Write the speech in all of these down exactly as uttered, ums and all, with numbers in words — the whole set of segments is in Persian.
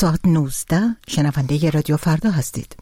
ساعت نوزده شنونده رادیو فردا هستید.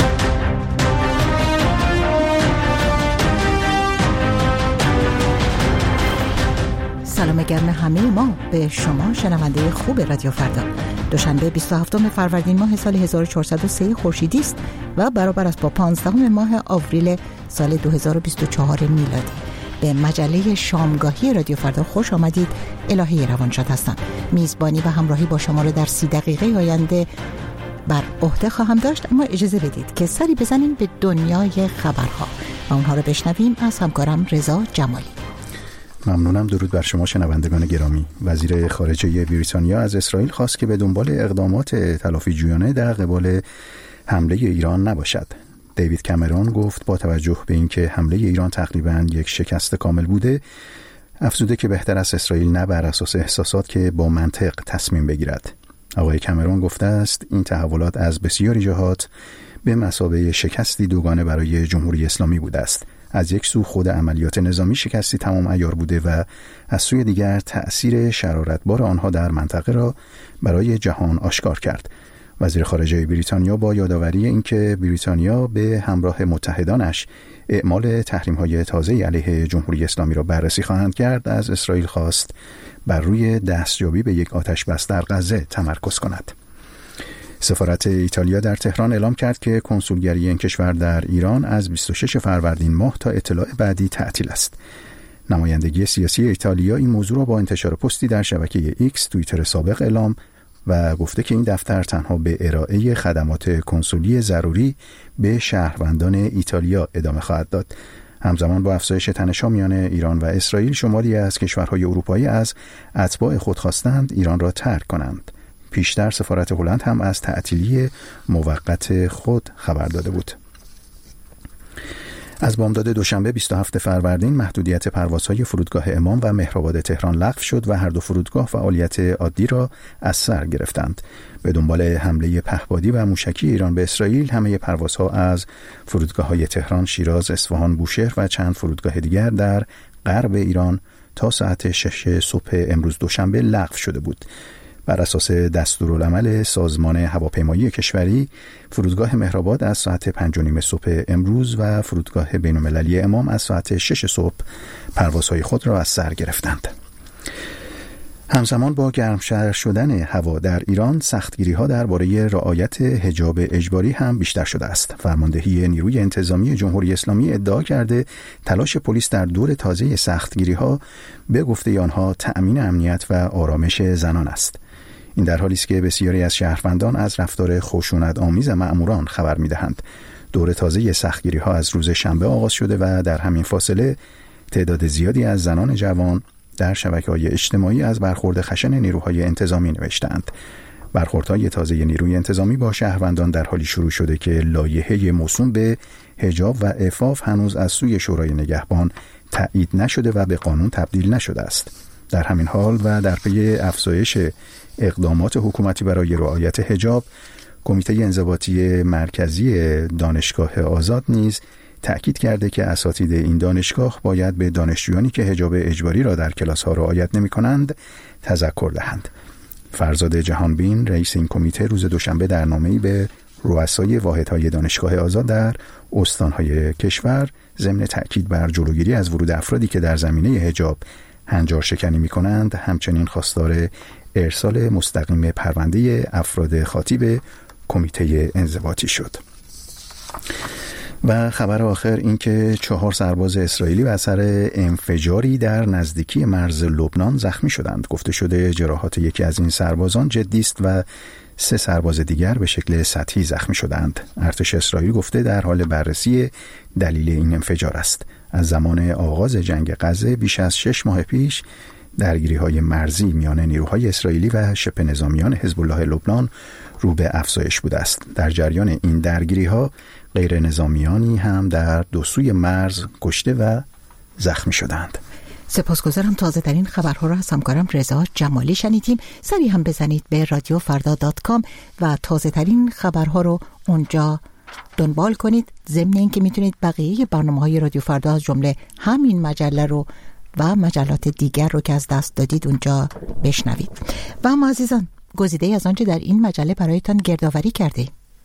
سلام گرم همه ما به شما شنونده خوب رادیو فردا. دوشنبه بیست و هفتم فروردین ماه سال هزار و چهارصد و سه خورشیدی است و برابر است با پانزدهم ماه آوریل سال دو هزار و بیست و چهار میلادی. به مجله شامگاهی رادیو فردا خوش آمدید. الهی روانشاد هستم. میزبانی و همراهی با شما رو در سی دقیقه آینده بر عهده خواهم داشت، اما اجازه بدید که سری بزنیم به دنیای خبرها و اونها رو بشنویم از همکارم رضا جمالی. ممنونم. درود بر شما شنوندگان گرامی. وزیر خارجه بریتانیا از اسرائیل خواست که به دنبال اقدامات تلافی جویانه در قبال حمله ایران نباشد. دیوید کامرون گفت با توجه به اینکه حمله ایران تقریباً یک شکست کامل بوده، افزوده که بهتر است اسرائیل نه بر اساس احساسات که با منطق تصمیم بگیرد. آقای کامرون گفته است این تحولات از بسیاری جهات به مثابه شکستی دوگانه برای جمهوری اسلامی بوده است. از یک سو خود عملیات نظامی شکستی تمام عیار بوده و از سوی دیگر تأثیر شرارتبار آنها در منطقه را برای جهان آشکار کرد. وزیر خارجه بریتانیا با یادآوری اینکه بریتانیا به همراه متحدانش اعمال تحریم‌های تازه علیه جمهوری اسلامی را بررسی خواهند کرد، از اسرائیل خواست بر روی دستیابی به یک آتش بس در غزه تمرکز کند. سفارت ایتالیا در تهران اعلام کرد که کنسولگری این کشور در ایران از بیست و ششم فروردین ماه تا اطلاع بعدی تعطیل است. نمایندگی سیاسی ایتالیا این موضوع را با انتشار پستی در شبکه ایکس توییتر سابق اعلام و گفته که این دفتر تنها به ارائه خدمات کنسولی ضروری به شهروندان ایتالیا ادامه خواهد داد. همزمان با افزایش تنش‌ها میان ایران و اسرائیل، شماری از کشورهای اروپایی از اتباع خود خواستند ایران را ترک کنند. پیشتر سفارت هلند هم از تعطیلی موقت خود خبر داده بود. از بامداد دوشنبه بیست و هفتم فروردین محدودیت پروازهای فرودگاه امام و مهرآباد تهران لغو شد و هر دو فرودگاه فعالیت عادی را از سر گرفتند. به دنبال حمله پهپادی و موشکی ایران به اسرائیل، همه پروازها از فرودگاه‌های تهران، شیراز، اصفهان، بوشهر و چند فرودگاه دیگر در غرب ایران تا ساعت شش صبح امروز دوشنبه لغو شده بود. بر اساس دستورالعمل سازمان هواپیمایی کشوری، فرودگاه مهرآباد از ساعت پنج و نیم صبح امروز و فرودگاه بین‌المللی امام از ساعت شش صبح پروازهای خود را از سر گرفتند. همزمان با گرمتر شدن هوا در ایران، سختگیری‌ها درباره رعایت حجاب اجباری هم بیشتر شده است. فرماندهی نیروی انتظامی جمهوری اسلامی ادعا کرده تلاش پلیس در دور تازه سختگیری‌ها به گفته آنها تأمین امنیت و آرامش زنان است. این در حالی است که بسیاری از شهروندان از رفتار خشونت‌آمیز مأموران خبر می‌دهند. دور تازه سختگیری‌ها از روز شنبه آغاز شده و در همین فاصله تعداد زیادی از زنان جوان در شبکه‌های اجتماعی از برخورد خشن نیروهای انتظامی نوشتند. برخوردهای تازه نیروی انتظامی با شهروندان در حالی شروع شده که لایحه موسوم به حجاب و عفاف هنوز از سوی شورای نگهبان تایید نشده و به قانون تبدیل نشده است. در همین حال و در پی افزایش اقدامات حکومتی برای رعایت حجاب، کمیته انضباطی مرکزی دانشگاه آزاد نیز تأکید کرده که اساتید این دانشگاه باید به دانشجویانی که حجاب اجباری را در کلاس‌ها رعایت نمی‌کنند تذکر دهند. فرزاد جهانبین، رئیس این کمیته، روز دوشنبه در نامه‌ای به رؤسای واحدهای دانشگاه آزاد در استان‌های کشور ضمن تأکید بر جلوگیری از ورود افرادی که در زمینه حجاب هنجار شکنی می‌کنند، همچنین خواستار ارسال مستقیم پرونده افراد خاطی کمیته انضباطی شد. و خبر آخر این که چهار سرباز اسرائیلی و اثر انفجاری در نزدیکی مرز لبنان زخمی شدند. گفته شده جراحات یکی از این سربازان جدی است و سه سرباز دیگر به شکل سطحی زخمی شدند. ارتش اسرائیل گفته در حال بررسی دلیل این انفجار است. از زمان آغاز جنگ غزه بیش از شش ماه پیش درگیری‌های مرزی میان نیروهای اسرائیلی و شبه نظامیان حزب الله لبنان رو به افزایش بوده است. در جریان این درگیری‌ها غیر نظامیانی هم در دو سوی مرز کشته و زخمی شدند. سپاسگزارم. تازه ترین خبرها را از همکارم رضا جمالی شنیدیم. سری هم بزنید به رادیو فردا دات کام و تازه ترین خبرها رو اونجا دنبال کنید. ضمن اینکه میتونید بقیه برنامه‌های رادیو فردا از جمله همین مجله رو و مجلات دیگر رو که از دست دادید اونجا بشنوید. و اما عزیزان، گزیده از آنچه در این مجله برایتان گردآوری کرده.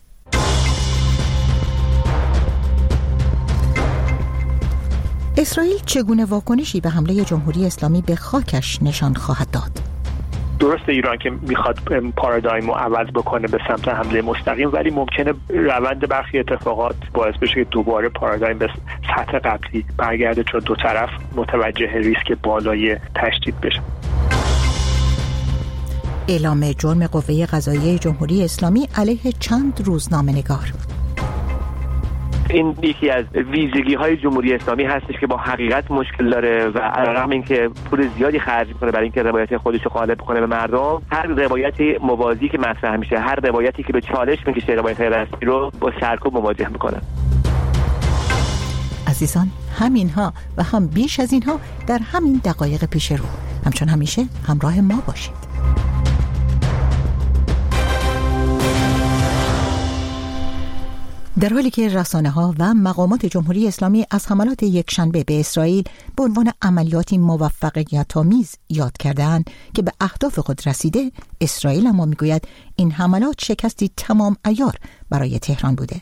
اسرائیل چگونه واکنشی به حمله جمهوری اسلامی به خاکش نشان خواهد داد؟ درسته ایران که میخواد پارادایم رو عوض بکنه به سمت حمله مستقیم، ولی ممکنه روند برخی اتفاقات باعث بشه که دوباره پارادایم به سطح قبلی برگرده، چون دو طرف متوجه ریسک بالای تشدید بشه. اعلام جرم قوه قضاییه جمهوری اسلامی علیه چند روزنامه‌نگار. این یکی از ویژگی های جمهوری اسلامی هستش که با حقیقت مشکل داره و علاوه این که پول زیادی خرج میکنه برای اینکه روایت خودش رو غالب کنه به مردم، هر روایتی موازی که مطرح میشه، هر روایتی که به چالش میکشه روایت رسمی رو با سرکوب مواجه میکنه. عزیزان، همینها و هم بیش از اینها در همین دقایق پیش رو. همچون همیشه همراه ما باشید. در حالی که رسانه‌ها و مقامات جمهوری اسلامی از حملات یکشنبه به اسرائیل به عنوان عملیاتی موفقیت‌آمیز یاد کرده‌اند که به اهداف خود رسیده، اسرائیل اما می‌گوید این حملات شکستی تمام عیار برای تهران بوده.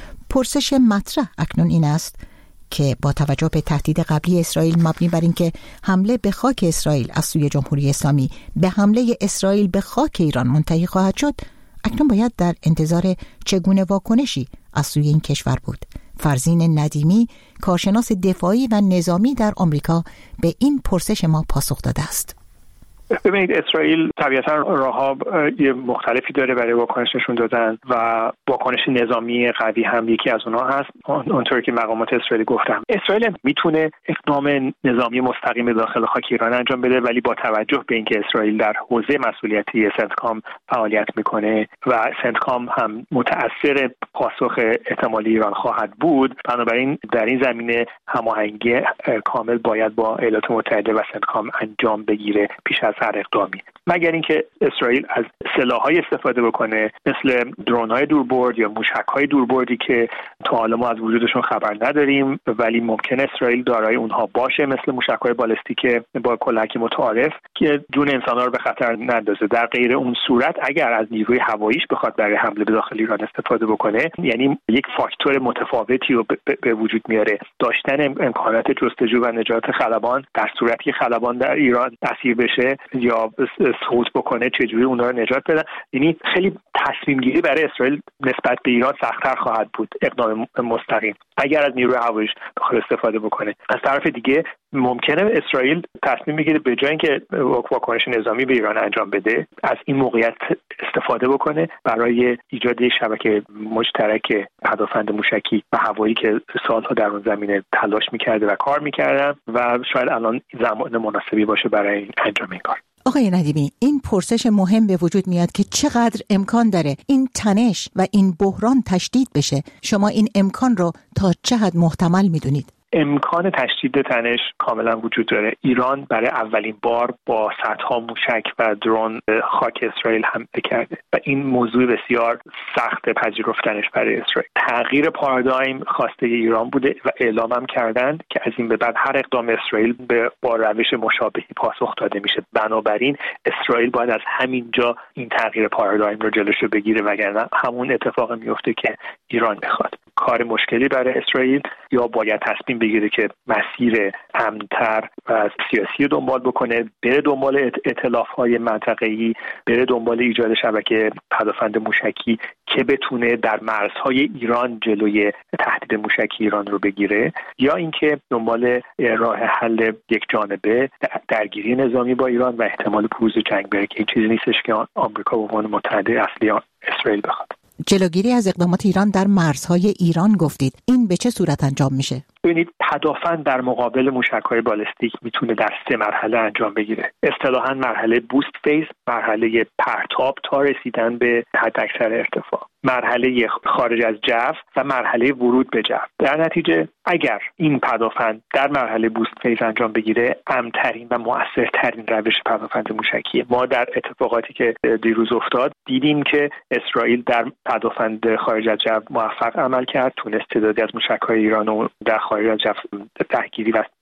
پرسش مطرح اکنون این است که با توجه به تهدید قبلی اسرائیل مبنی بر اینکه حمله به خاک اسرائیل از سوی جمهوری اسلامی به حمله اسرائیل به خاک ایران منتهی خواهد شد، اکنون باید در انتظار چگونه واکنشی از سوی این کشور بود. فرزین ندیمی، کارشناس دفاعی و نظامی در آمریکا، به این پرسش ما پاسخ داده است. ببینید، اسرائیل طبیعتا راه‌ها مختلفی داره برای واکنش نشون دادن و واکنش نظامی قوی هم یکی از اونها هست. اونطوری که مقامات اسرائیلی گفتن، اسرائیل میتونه اقدام نظامی مستقیم داخل خاک ایران انجام بده، ولی با توجه به اینکه اسرائیل در حوزه مسئولیتی سنتکام فعالیت میکنه و سنتکام هم متأثر پاسخ احتمالی ایران خواهد بود، بنابراین در این زمینه هماهنگی کامل باید با ایالات متحده و سنتکام انجام بگیره پیش از هر اقدامی، مگر اینکه اسرائیل از سلاح‌های استفاده بکنه مثل درون‌های دوربرد یا موشک‌های دوربردی که تا حالا ما از وجودشون خبر نداریم، ولی ممکن اسرائیل دارای اونها باشه، مثل موشک‌های بالستیک با کلهک متعارف که جون انسان‌ها رو به خطر نندازه. در غیر اون صورت اگر از نیروی هواییش بخواد برای حمله به داخل ایران استفاده بکنه، یعنی یک فاکتور متفاوتی رو به وجود میاره. داشتن امکانات جستجو و نجات خلبان در صورتی که خلبان در ایران اسیر بشه یا صعود بکنه، چجوری اونها رو نجات بدن، یعنی خیلی تصمیم گیری برای اسرائیل نسبت به ایران سخت‌تر خواهد بود اقدام مستقیم اگر از نیروی هواییش بخواد استفاده بکنه. از طرف دیگه ممکنه اسرائیل تصمیم بگیره به جای اینکه واکنش نظامی به ایران انجام بده، از این موقعیت استفاده بکنه برای ایجاد شبکه مشترک پدافند موشکی و هوایی که سالها در اون زمینه تلاش می‌کرده و کار می‌کردن و شاید الان زمان مناسبی باشه برای انجام این کار. آقای ندیمی، این پرسش مهم به وجود میاد که چقدر امکان داره این تنش و این بحران تشدید بشه. شما این امکان رو تا چه حد محتمل میدونید؟ امکان تشدید تنش کاملا وجود داره. ایران برای اولین بار با صدها موشک و درون خاک اسرائیل حمله کرده و این موضوع بسیار سخت پذیرفتنش برای اسرائیل. تغییر پارادایم خواسته ایران بوده و اعلام هم کردند که از این به بعد هر اقدام اسرائیل به با روش مشابهی پاسخ داده میشه. بنابراین اسرائیل باید از همینجا این تغییر پارادایم رو جلوشو بگیره، وگرنه همون اتفاق میفته که ایران میخواد. کار مشکلی برای اسرائیل، یا باید تصمیم بگیره که مسیر امن‌تر و سیاسی رو دنبال بکنه، بره دنبال ائتلاف‌های منطقه‌ای، بره دنبال ایجاد شبکه پدافند موشکی که بتونه در مرزهای ایران جلوی تهدید موشکی ایران رو بگیره، یا اینکه دنبال راه حل یک جانبه درگیری نظامی با ایران و احتمال بروز جنگ بره، که این چیزی نیستش که آمریکا به عنوان متحد اصلی اسرائیل بخواد. جلوگیری از اقدامات ایران در مرزهای ایران گفتید، این به چه صورت انجام میشه؟ ببینید، پدافند در مقابل موشک‌های بالستیک میتونه در سه مرحله انجام بگیره. اصطلاحاً مرحله بوست فیز، مرحله پرتاب تا رسیدن به حداکثر ارتفاع، مرحله خارج از جو و مرحله ورود به جو. در نتیجه اگر این پدافند در مرحله بوست فیز انجام بگیره، امن‌ترین و مؤثرترین روش پدافند موشکیه. ما در اتفاقاتی که دیروز افتاد دیدیم که اسرائیل در پدافند خارج از جو موفق عمل کرد، تونست تعدادی از موشک‌های ایران رو در خارج از جو درگیری و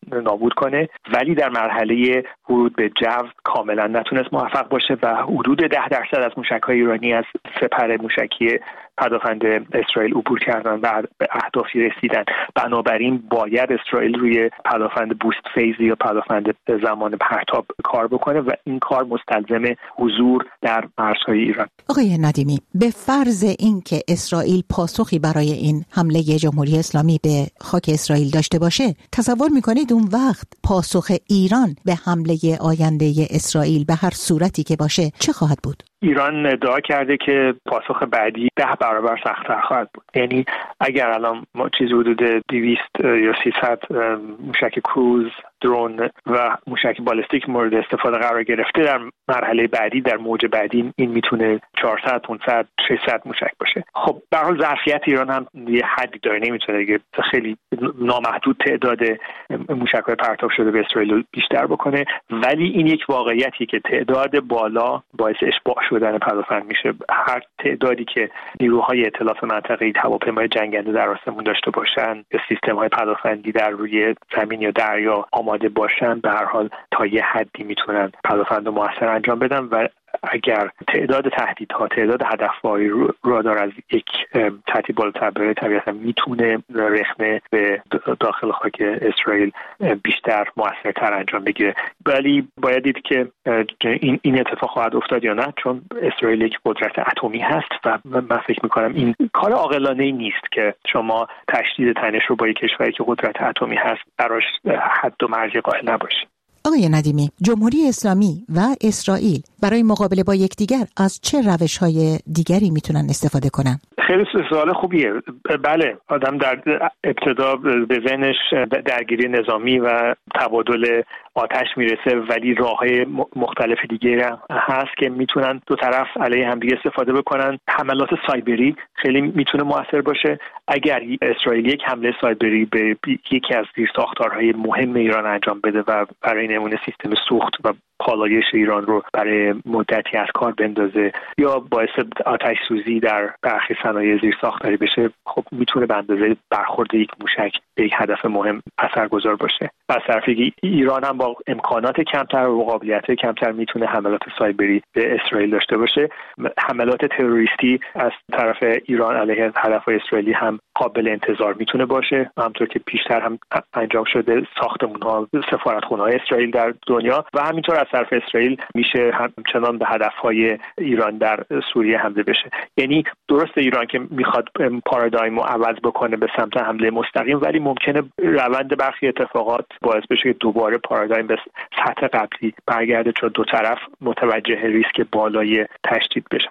نابود کنه، ولی در مرحله ورود به جو کاملا نتونست موفق باشه و حدود ده درصد از موشک‌های ایرانی از سپر موشکی پدافند اسرائیل عبور کردن و به اهدافی رسیدن. بنابراین باید اسرائیل روی پدافند بوست فیز یا پدافند زمان پرتاب کار بکنه و این کار مستلزم حضور در مرزهای ایران. آقای ندیمی، به فرض اینکه اسرائیل پاسخی برای این حمله جمهوری اسلامی به خاک اسرائیل داشته باشه، تصور میکنید اون وقت پاسخ ایران به حمله آینده اسرائیل به هر صورتی که باشه چه خواهد بود؟ ایران ادعا کرده که پاسخ بعدی ده برابر سخت‌تر خواهد بود. یعنی اگر الان ما چیزی حدود دویست یا سیصد موشک کروز، درون و موشک بالستیک مورد استفاده قرار گرفته، در مرحله بعدی، در موج بعدی این میتونه چهارصد، پانصد، ششصد موشک باشه. خب به هر حال ظرفیت ایران هم یه حدی داره، نمیتونه دیگه خیلی نامحدود تعداد موشک‌های پرتاب شده به اسرائیل بیشتر بکنه، ولی این یک واقعیتی که تعداد بالا باعث اشباع شدن پدافند میشه. هر تعدادی که نیروهای ائتلاف منطقه‌ای هواپیمای جنگنده در آسمون داشته باشن یا سیستم‌های پدافندی در روی زمین یا دریا آماده باشن، به هر حال تا یه حدی میتونن پدافند رو موثر انجام بدن و اگر تعداد تهدیدها، تعداد هدف‌های رادار از یک سطحی بالاتر بره، طبیعتاً میتونه رخنه به داخل خاک اسرائیل بیشتر موثرتر انجام بگیره. ولی باید دید که این این اتفاق خواهد افتاد یا نه، چون اسرائیل یک قدرت اتمی هست و من فکر می‌کنم این کار عاقلانه‌ای نیست که شما تشدید تنش رو با یک کشوری که قدرت اتمی هست براش حد و مرز قائل نباشید. آقای ندیمی، جمهوری اسلامی و اسرائیل برای مقابله با یکدیگر از چه روش‌های دیگری میتونن استفاده کنن؟ خیلی سوال خوبیه. بله، آدم در ابتدا به ذهنش درگیری نظامی و تبادل آتش میرسه، ولی راه‌های مختلف دیگه هست که میتونن دو طرف علیه همدیگه استفاده بکنن. حملات سایبری خیلی میتونه موثر باشه. اگر اسرائیل یک حمله سایبری به یکی از زیرساختارهای مهم ایران انجام بده و برای نمونه سیستم سوخت و پالایش ایران رو برای مدتی از کار بندازه یا باعث آتش سوزی در برخی صنایع زیرساختاری بشه، خب میتونه به اندازه برخورد یک موشک به یک هدف مهم اثرگذار باشه. از طرفی ایران هم با امکانات کمتر و قابلیت کمتر میتونه حملات سایبری به اسرائیل داشته باشه. حملات تروریستی از طرف ایران علیه هدفهای اسرائیلی هم قابل انتظار میتونه باشه، همونطور که پیشتر هم انجام شده ساختمان‌ها، سفارتخونه‌های اسرائیل در دنیا، و همینطور از طرف اسرائیل میشه همچنان به هدفهای ایران در سوریه حمله بشه. یعنی درست ایران که میخواد پارادایم رو عوض بکنه به سمت حمله مستقیم، ولی ممکنه روند برخی اتفاقات باعث بشه که دوباره پارادایم به سطح قبلی برگرده، چون دو طرف متوجه ریسک بالای تشدید بشن.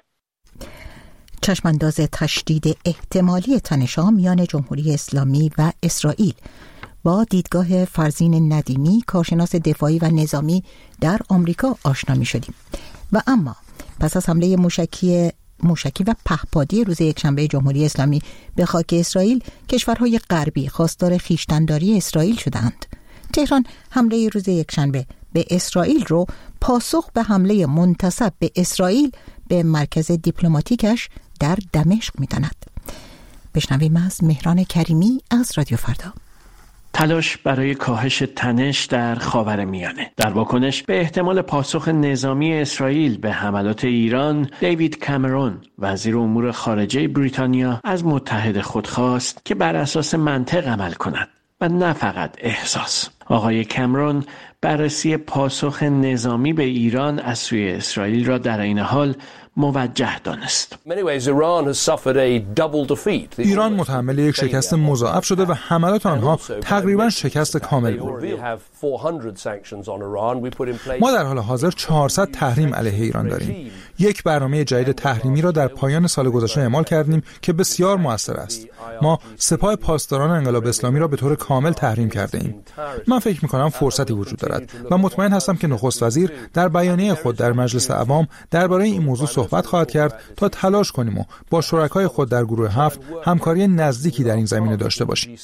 چشمانداز تشدید احتمالی تنش‌ها میان جمهوری اسلامی و اسرائیل با دیدگاه فرزین ندیمی، کارشناس دفاعی و نظامی در آمریکا آشنا می شدیم. و اما پس از حمله موشکی موشکی و پهپادی روز یکشنبه جمهوری اسلامی به خاک اسرائیل، کشورهای غربی خواستار خویشتن‌داری اسرائیل شدند. تهران حمله روز یکشنبه به اسرائیل رو پاسخ به حمله منتسب به اسرائیل به مرکز دیپلماتیکش در دمشق می‌داند. بشنویم از مهران کریمی از رادیو فردا. تلاش برای کاهش تنش در خاورمیانه. در واکنش به احتمال پاسخ نظامی اسرائیل به حملات ایران، دیوید کامرون وزیر امور خارجه بریتانیا از متحد خود خواست که بر اساس منطق عمل کند و نه فقط احساس. آقای کامرون بررسی پاسخ نظامی به ایران از سوی اسرائیل را در این حال موجه دانست. ایران متحمل یک شکست مضاعف شده و حملات آنها تقریبا شکست کامل بود. ما در حال حاضر چهارصد تحریم علیه ایران داریم. یک برنامه جدید تحریمی را در پایان سال گذشته اعمال کردیم که بسیار مؤثر است. ما سپاه پاسداران انقلاب اسلامی را به طور کامل تحریم کرده ایم. من فکر می‌کنم فرصتی وجود دارد و مطمئن هستم که نخست وزیر در بیانیه خود در مجلس عوام درباره این موضوع صحبت خواهد کرد تا تلاش کنیم و با شرکای خود در گروه هفت همکاری نزدیکی در این زمینه داشته باشیم.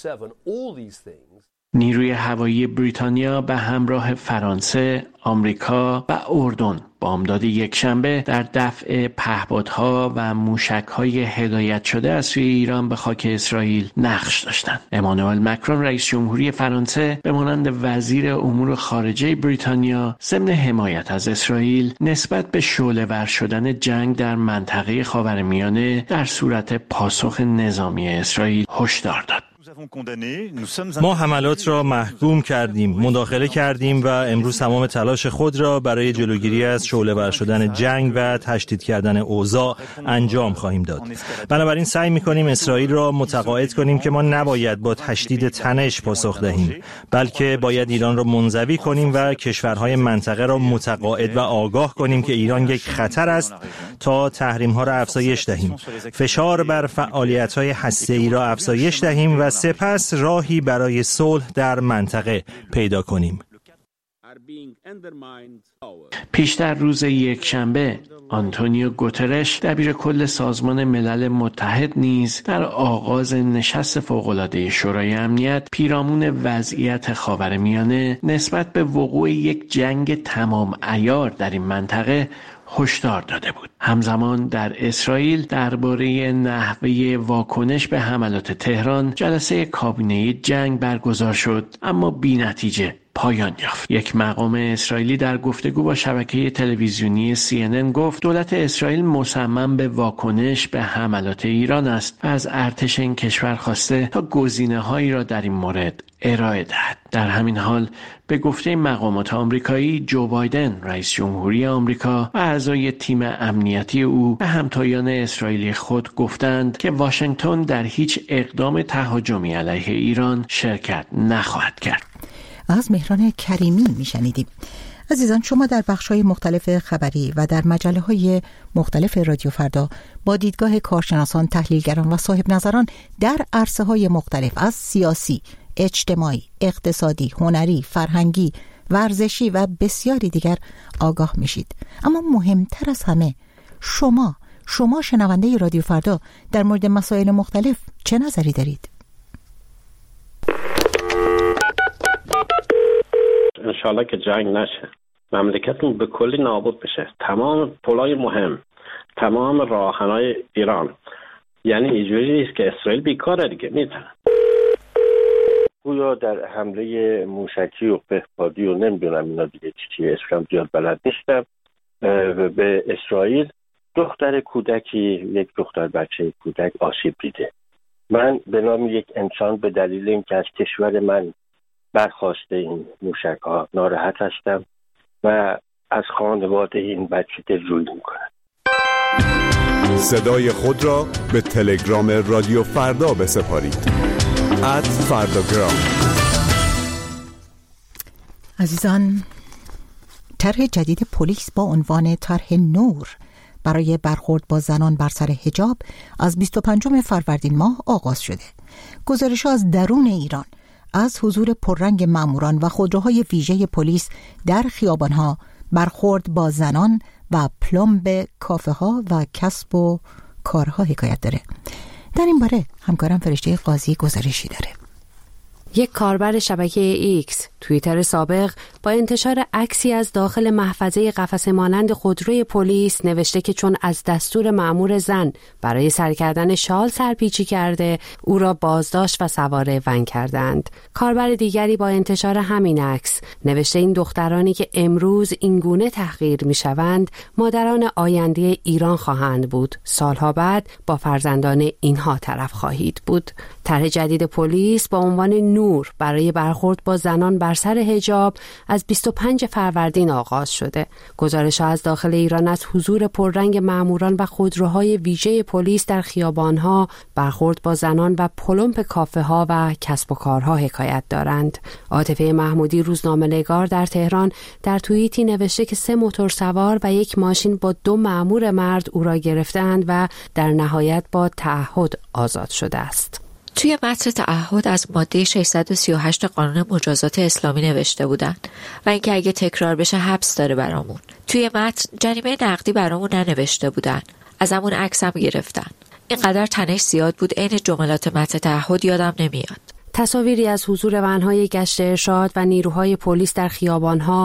نیروی هوایی بریتانیا به همراه فرانسه، آمریکا و اردن بامداد یکشنبه در دفع پهپادها و موشک‌های هدایت شده از سوی ایران به خاک اسرائیل نقش داشتند. امانوئل مکرون رئیس جمهوری فرانسه به مانند وزیر امور خارجه بریتانیا ضمن حمایت از اسرائیل نسبت به شعله‌ور شدن جنگ در منطقه خاورمیانه در صورت پاسخ نظامی اسرائیل هشدار داد. ما حملات را محکوم کردیم، مداخله کردیم و امروز تمام تلاش خود را برای جلوگیری از شعله‌ور شدن جنگ و تشدید کردن اوضاع انجام خواهیم داد. بنابراین سعی می‌کنیم اسرائیل را متقاعد کنیم که ما نباید با تشدید تنش پاسخ دهیم، بلکه باید ایران را منزوی کنیم و کشورهای منطقه را متقاعد و آگاه کنیم که ایران یک خطر است تا تحریم‌ها را افزایش دهیم، فشار بر فعالیت‌های هسته‌ای را افزایش دهیم و سپس راهی برای صلح در منطقه پیدا کنیم. پیشتر روز یکشنبه آنتونیو گوترش دبیر کل سازمان ملل متحد نیز در آغاز نشست فوق‌العاده شورای امنیت پیرامون وضعیت خاورمیانه نسبت به وقوع یک جنگ تمام عیار در این منطقه هشدار داده بود. همزمان در اسرائیل درباره نحوه واکنش به حملات تهران جلسه کابینه جنگ برگزار شد، اما بی‌نتیجه پایان یافت. یک مقام اسرائیلی در گفتگو با شبکه تلویزیونی سی ان ان گفت دولت اسرائیل مصمم به واکنش به حملات ایران است و از ارتش این کشور خواسته تا گزینه‌هایی را در این مورد ارائه دهد. در همین حال به گفته مقامات آمریکایی، جو بایدن رئیس جمهوری آمریکا و اعضای تیم امنیتی او به همتایان اسرائیلی خود گفتند که واشنگتن در هیچ اقدام تهاجمی علیه ایران شرکت نخواهد کرد. از مهران کریمی میشنیدیم. عزیزان، شما در بخش‌های مختلف خبری و در مجله‌های مختلف رادیو فردا با دیدگاه کارشناسان، تحلیلگران و صاحب نظران در عرصه‌های مختلف از سیاسی، اجتماعی، اقتصادی، هنری، فرهنگی، ورزشی و بسیاری دیگر آگاه میشید. اما مهمتر از همه، شما شما شنونده رادیو فردا در مورد مسائل مختلف چه نظری دارید؟ انشالله که جنگ نشه، مملکتمون به کلی نابود بشه، تمام پلای مهم، تمام راهنهای ایران. یعنی اینجوری نیست که اسرائیل بیکاره دیگه میزنه. گویا در حمله موشکی و پهپادی و نمیدونم اینا دیگه چی چی اسمم زیاد بلد نیستم به اسرائیل دختر کودکی، یک دختر بچه کودک آسیب دیده. من به نام یک انسان به دلیل اینکه از کشور من برخواسته این موشک ها ناراحت هستم و از خانواده این بچه دلجویی میکنم. صدای خود را به تلگرام رادیو فردا بسپارید. ات فرداگرام. عزیزان، طرح جدید پلیس با عنوان طرح نور برای برخورد با زنان بر سر حجاب از بیست و پنجم فروردین ماه آغاز شده. گزارش‌ها از درون ایران از حضور پررنگ ماموران و خودروهای ویژه پلیس در خیابان‌ها، برخورد با زنان و پلمب کافه‌ها و کسب و کارها حکایت داره. در این باره همکارم فرشته قاضی گزارشی داره. یک کاربر شبکه ایکس توییتر سابق با انتشار عکسی از داخل محفظه قفسه مانند خودروی پلیس نوشته که چون از دستور مأمور زن برای سر کردن شال سرپیچی کرده، او را بازداشت و سوار ون کردند. کاربر دیگری با انتشار همین عکس نوشته این دخترانی که امروز اینگونه تحقیر میشوند مادران آینده ایران خواهند بود. سالها بعد با فرزندان اینها طرف خواهید بود. طرح جدید پلیس با عنوان نور برای برخورد با زنان بر سر حجاب از بیست و پنجم فروردین آغاز شده. گزارش‌ها از داخل ایران از حضور پررنگ ماموران و خودروهای ویژه پلیس در خیابان‌ها، برخورد با زنان و پلمپ کافه‌ها و کسب و کارها حکایت دارند. عاطفه محمودی روزنامه‌نگار در تهران در توییتی نوشته که سه موتورسوار و یک ماشین با دو مأمور مرد او را گرفتند و در نهایت با تعهد آزاد شده است. توی متن تعهد از ماده ششصد و سی و هشت قانون مجازات اسلامی نوشته بودن و اینکه اگه تکرار بشه حبس داره برامون. توی متن جریمه نقدی برامون ننوشته بودن. از همون عکس هم گرفتن. اینقدر تنش زیاد بود عین جملات متن تعهد یادم نمیاد. تصاویری از حضور ونهای گشت ارشاد و نیروهای پلیس در خیابانها،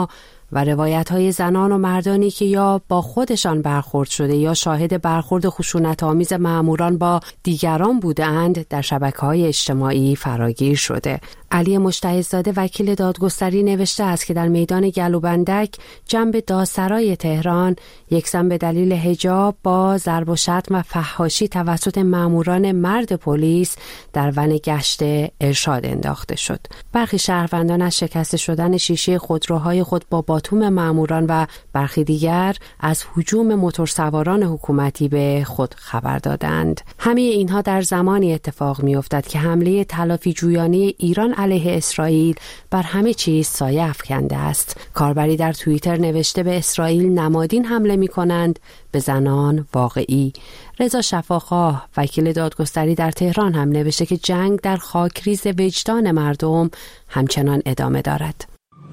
و روایت‌های زنان و مردانی که یا با خودشان برخورد شده یا شاهد برخورد خشونت‌آمیز مأموران با دیگران بودند در شبکه‌های اجتماعی فراگیر شده. علی مجتهدزاده وکیل دادگستری نوشته است که در میدان گلوبندک جنب دادسرای تهران یک زن به دلیل حجاب با ضرب و شتم و فحاشی توسط مأموران مرد پلیس در ون گشت ارشاد انداخته شد. برخی شهروندان از شکست شدن شیشه خودروهای خود با باتوم مأموران و برخی دیگر از هجوم موتورسواران حکومتی به خود خبر دادند. همه اینها در زمانی اتفاق می‌افتد که حمله تلافی جویانه ایران علیه اسرائیل بر همه چیز سایه افکنده است. کاربری در توییتر نوشته به اسرائیل نمادین حمله می‌کنند، به زنان واقعی. رضا شفاخواه وکیل دادگستری در تهران هم نوشته که جنگ در خاکریز وجدان مردم همچنان ادامه دارد.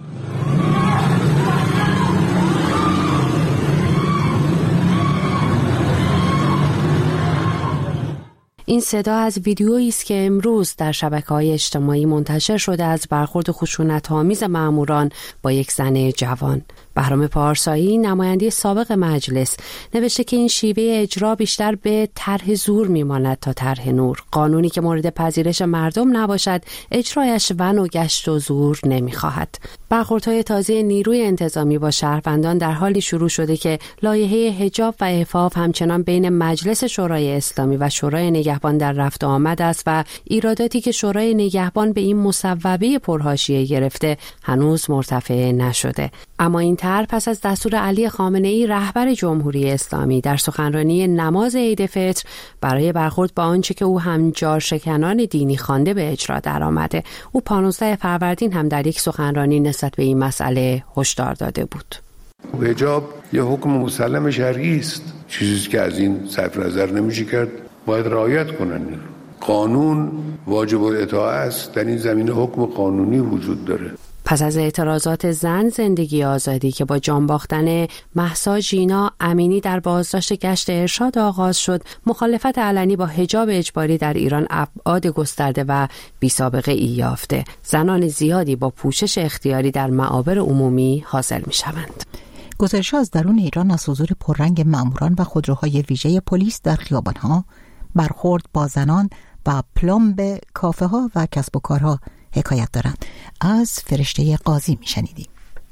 این صدا از ویدیویی است که امروز در شبکه‌های اجتماعی منتشر شده از برخورد خشونت‌آمیز مأموران با یک زن جوان. بهرام پارسایی نماینده سابق مجلس نوشته که این شیوه اجرا بیشتر به طرح زور میماند تا طرح نور. قانونی که مورد پذیرش مردم نباشد اجرایش ون و گشت و زور نمیخواهد. برخوردهای تازه نیروی انتظامی با شهروندان در حالی شروع شده که لایحه حجاب و عفاف همچنان بین مجلس شورای اسلامی و شورای نگهبان در رفت و آمد است و ایراداتی که شورای نگهبان به این مصوبه پرحاشیه گرفته هنوز مرتفع نشده. اما این طرح پس از دستور علی خامنه‌ای رهبر جمهوری اسلامی در سخنرانی نماز عید فطر برای برخورد با آنچه که او هم جارشکنان دینی خوانده به اجرا درآمده. او پانزده فروردین هم در یک سخنرانی نسبت به این مسئله هشدار داده بود. حجاب یه حکم مسلم شرعی است، چیزی که از این صرف نظر نمیشه کرد، باید رعایت کنن. قانون واجب الاطاعه است، در این زمینه حکم قانونی وجود داره. پس از اعتراضات زن زندگی آزادی که با جان باختن مهسا ژینا امینی در بازداشت گشت ارشاد آغاز شد، مخالفت علنی با حجاب اجباری در ایران ابعاد گسترده و بی سابقه ای یافته. زنان زیادی با پوشش اختیاری در معابر عمومی حاضر می شوند. گزارش‌ها از درون ایران از حضور پررنگ ماموران و خودروهای ویژه پلیس در خیابان‌ها، برخورد با زنان و پلمب کافه‌ها و کسب و کارها حکایت دارند. از فرشته قاضی میشنیدیم.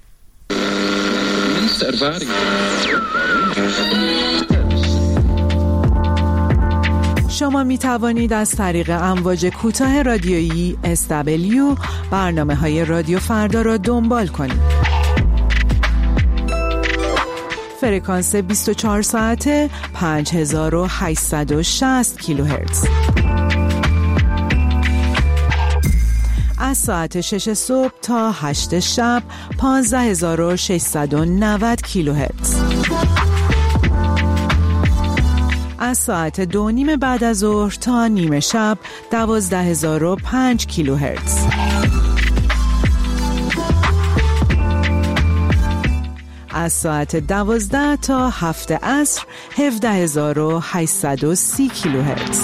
شما می توانید از طریق امواج کوتاه رادیویی اس دبلیو برنامه های رادیو فردا را دنبال کنید. فرکانس بیست و چهار ساعته پنج هزار و هشتصد و شصت کیلوهرتز. از ساعت شش صبح تا هشت شب پانزده هزار و ششصد و نود کیلوهرتز. از ساعت دو نیم بعد از ظهر تا نیمه شب دوازده هزار و پنج کیلوهرتز. از ساعت دوازده تا هفت عصر هفده هزار و هشتصد و سی کیلوهرتز.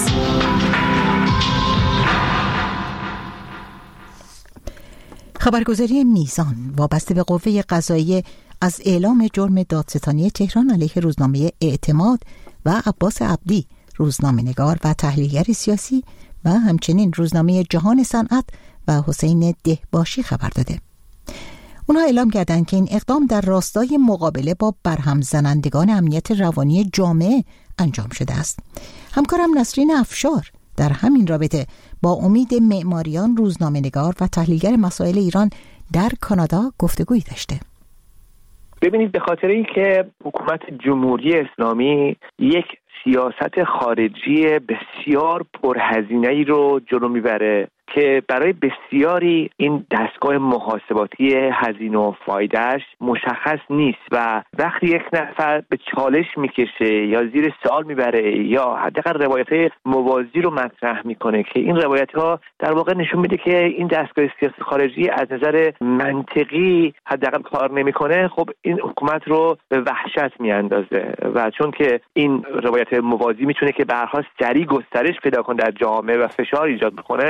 خبرگزاری میزان وابسته به قوه قضاییه از اعلام جرم دادستانی تهران علیه روزنامه اعتماد و عباس عبدی، روزنامه‌نگار و تحلیلگر سیاسی، و همچنین روزنامه جهان صنعت و حسین دهباشی خبر داده. اونها اعلام کردند که این اقدام در راستای مقابله با برهم زنندگان امنیت روانی جامعه انجام شده است. همکارم نسرین افشار در همین رابطه با امید معماریان، روزنامه‌نگار و تحلیلگر مسائل ایران در کانادا گفتگویی داشته. ببینید، به خاطر اینکه حکومت جمهوری اسلامی یک سیاست خارجی بسیار پرهزینه‌ای رو جلو میبره که برای بسیاری این دستگاه محاسباتی هزینه و فایدهش مشخص نیست و وقتی یک نفر به چالش میکشه یا زیر سوال میبره یا حداقل روایت‌های موازی رو مطرح میکنه که این روایت‌ها در واقع نشون میده که این دستگاه سیاسی خارجی از نظر منطقی حداقل کار نمیکنه، خب این حکومت رو به وحشت میاندازه و چون که این روایت موازی میتونه که به هر حال سریع گسترش پیدا کنه در جامعه و فشار ایجاد بکنه، برای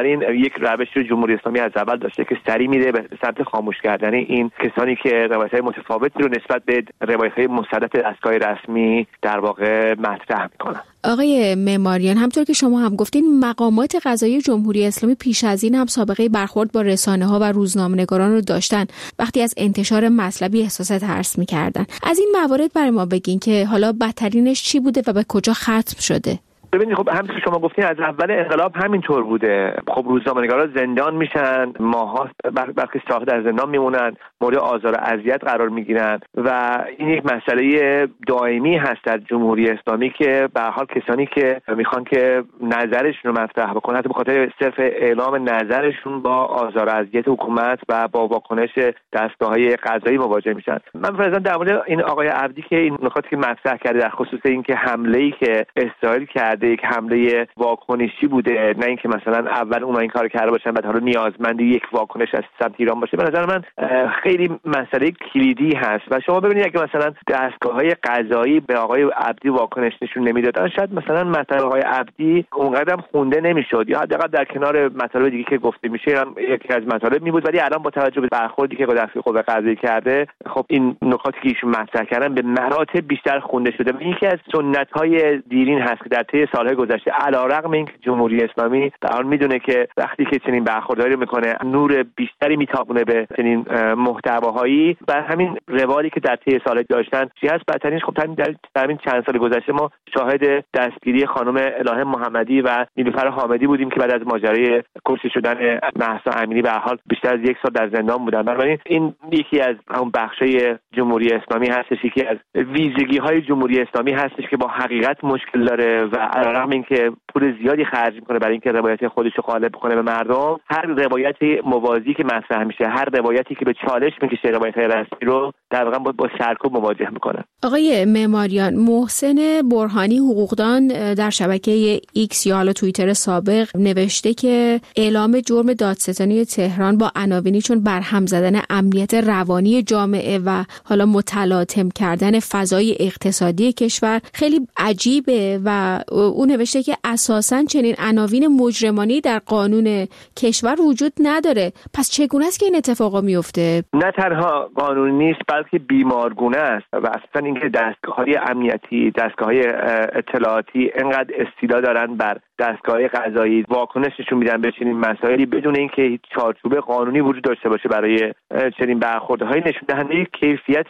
بنابراین یک روش جمهوری اسلامی از اول داشته که سری میره به سمت خاموش کردن این کسانی که روایت‌های متفاوتی رو نسبت به روایت‌های مستند دستگاه رسمی در واقع مطرح میکنن. آقای معماریان، همطور که شما هم گفتین مقامات قضایی جمهوری اسلامی پیش از این هم سابقه برخورد با رسانه‌ها و روزنامه‌نگاران رو داشتن وقتی از انتشار مطلبی احساس ترس می‌کردن. از این موارد برای ما بگین که حالا بدترینش چی بوده و به کجا ختم شده؟ ببینید خب همونطور که شما گفتین از اول انقلاب همینطور بوده. خب روزنامه‌نگارا زندان میشن، ماها برخی ساخت در زندان میمونن، مورد آزار و اذیت قرار میگیرن و این یک مسئله دائمی هست در جمهوری اسلامی که به هر حال کسانی که میخوان که نظرشون رو مطرح بکنن حتی به خاطر صرف اعلام نظرشون با آزار و اذیت حکومت و با واکنش دستگاه‌های قضایی مواجه میشن. من فرضاً در مورد این آقای عبدی که این نکاتی که مطرح کرده در خصوص اینکه حمله‌ای که اسرائیل کرده یک حمله واکنشی بوده، نه اینکه مثلا اول اونها این کارو کرده باشن بعد حالا نیازمند یک واکنش از سمت ایران باشه، به نظر من خیلی مسئله کلیدی هست. و شما ببینید اگه مثلا دستگاه‌های قضایی به آقای عبدی واکنش نشون نمیدادن شاید مثلا مطلب آقای عبدی اونقدر هم خونده نمیشد یا حداقل در کنار مطالب دیگه که گفته میشه هم یکی از مطالب می بود، ولی الان با توجه به برخوردی که با دستگاه قوه قضاییه کرده خب این نکاتی که ایشون مطرح کردن به مراتب بیشتر خونده شده. و یکی از سنت‌های دیرین هست که در طی سال‌های گذشته علیرغم اینکه جمهوری اسلامی در حال میدونه که وقتی که چنین برخورداری میکنه نور بیشتری میتابونه به چنین محتواهایی، بر همین روالی که در طی سال‌ها داشتن چی هست بدترینش خب در همین چند سال گذشته ما شاهد دستگیری خانم الهه محمدی و نیلوفر حامدی بودیم که بعد از ماجرای کشته شدن مهسا امینی به هر حال بیشتر از یک سال در زندان بودن. بنابراین این یکی از اون بخشای جمهوری اسلامی هستش، یکی از ویژگی‌های جمهوری اسلامی هستش که با حقیقت مشکل داره و علیرغم اینکه پول زیادی خرج میکنه برای اینکه روایت خودش رو غالب کنه به مردم، هر روایتی موازی که مطرح میشه، هر روایتی که به چالش میکشه روایت‌های رسمی رو در واقع با, با سرکوب مواجه میکنه. آقای معماریان، محسن برهانی حقوقدان در شبکه ایکس یا حالا توییتر سابق نوشته که اعلام جرم دادستانی تهران با عناوینی چون برهم زدن امنیت روانی جامعه و حالا متلاطم کردن فضای اقتصادی کشور خیلی عجیبه و او نوشته که اساساً چنین عناوین مجرمانی در قانون کشور وجود نداره. پس چگونه است که این اتفاقا میفته؟ نه تنها قانونی نیست بلکه بیمارگونه است و اصلا اینکه دستگاه‌های امنیتی، دستگاه‌های اطلاعاتی انقدر استیلا دارن بر دستگاه قضایی واکنش نشون میدن به چنین مسائلی بدون اینکه هیچ چارچوب قانونی وجود داشته باشه برای چنین برخوردهای نشون دهنده کیفیت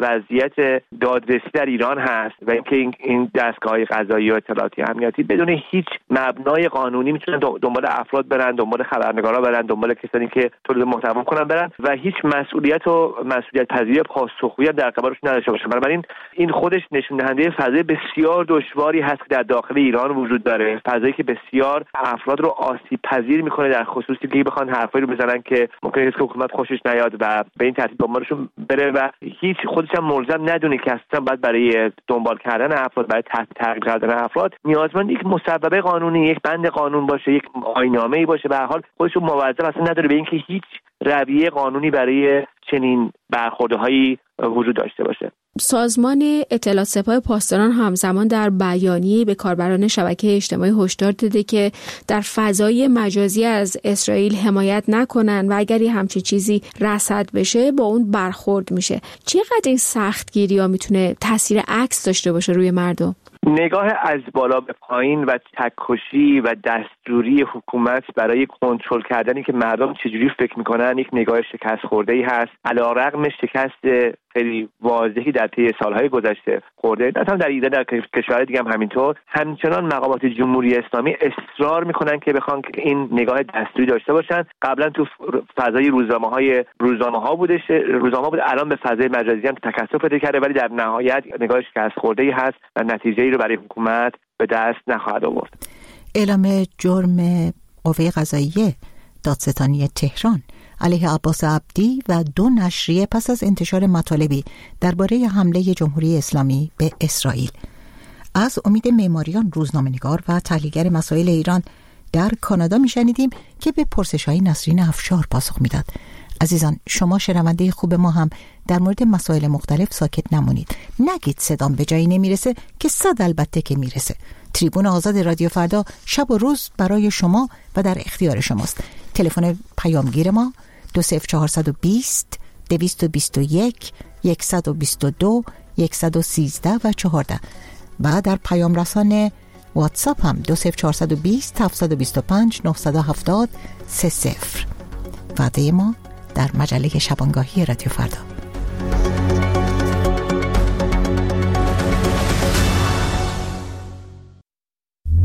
وضعیت دادرسی در ایران هست و اینکه این دستگاه‌های قضایی و اطلاعاتی امنیتی بدون هیچ مبنای قانونی میتونن دنبال افراد برن، دنبال خبرنگارا برن، دنبال کسانی که تولید محتوا کنن برن و هیچ مسئولیت و مسئولیت پذیری پاسخگویی در قبالشون نداشته باشه. بنابراین این خودش نشون دهنده فضای بسیار دشواری هست که در داخل ایران وجود داره، فضایی که بسیار افراد رو آسیب پذیر میکنه در خصوصی که بخوان حرفایی رو بزنن که ممکنه است که حکومت خوشش نیاد و به این ترتیب دنبالشون بره و هیچ خودش هم ملزم ندونه که اصلا باید برای دنبال کردن افراد، برای تحت تعقیب کردن افراد نیازمند یک مسببه قانونی، یک بند قانون باشه، یک آیین‌نامه‌ای باشه. به هر حال خودش رو موظف اصلا نداره به اینکه هیچ رویه قانونی برای چنین برخوردهایی وجود داشته باشه. سازمان اطلاعات سپاه پاسداران همزمان در بیانیه‌ای به کاربران شبکه اجتماعی هشدار داده که در فضای مجازی از اسرائیل حمایت نکنن و اگر همچین چیزی رصد بشه با اون برخورد میشه. چقدر این سختگیری‌ها میتونه تاثیر عکس داشته باشه روی مردم؟ نگاه از بالا به پایین و تک‌کشی و دستوری حکومت برای کنترل کردنی که مردم چجوری فکر میکنن یک نگاه شکست خورده‌ای هست. علیرغم شکست خیلی واضحی در طی سالهای گذشته خورده، نه تنها در ایران، در کشورهای دیگه هم همینطور، همچنان مقامات جمهوری اسلامی اصرار میکنن که بخوان که این نگاه دستوری داشته باشن. قبلا تو فضای روزنامه‌های روزنامه‌ها بودش، روزنامه بود، الان به فضای مجازی هم تکثر پیدا کرده، ولی در نهایت نگاه شکست خورده‌ای هست و نتیجه‌ای رو برای حکومت به دست نخواهد آورد. اعلام جرم قوه قضاییه دادستانی تهران علیه عباس عبدی و دو نشریه پس از انتشار مطالبی درباره حمله جمهوری اسلامی به اسرائیل. از امید معماریان، روزنامه‌نگار و تحلیلگر مسائل ایران در کانادا میشنیدیم که به پرسش‌های نسرین افشار پاسخ میداد. عزیزان، شما شنونده خوب ما هم در مورد مسائل مختلف ساکت نمونید. نگید صدام به جایی نمیرسه که صد البته که میرسه. تریبون آزاد رادیو فردا شب و روز برای شما و در اختیار شماست. تلفن پیامگیر ما دو صفر چهارصد و بیست دویست و بیست و یک صد و بیست و دو صد و سیزده و چهارده و در پیام رسان واتساپ هم دو صفر چهارصد و بیست هفتصد و بیست و پنج نهصد و هفتاد سه صفر. وعده ما در مجله شبانگاهی رادیو فردا.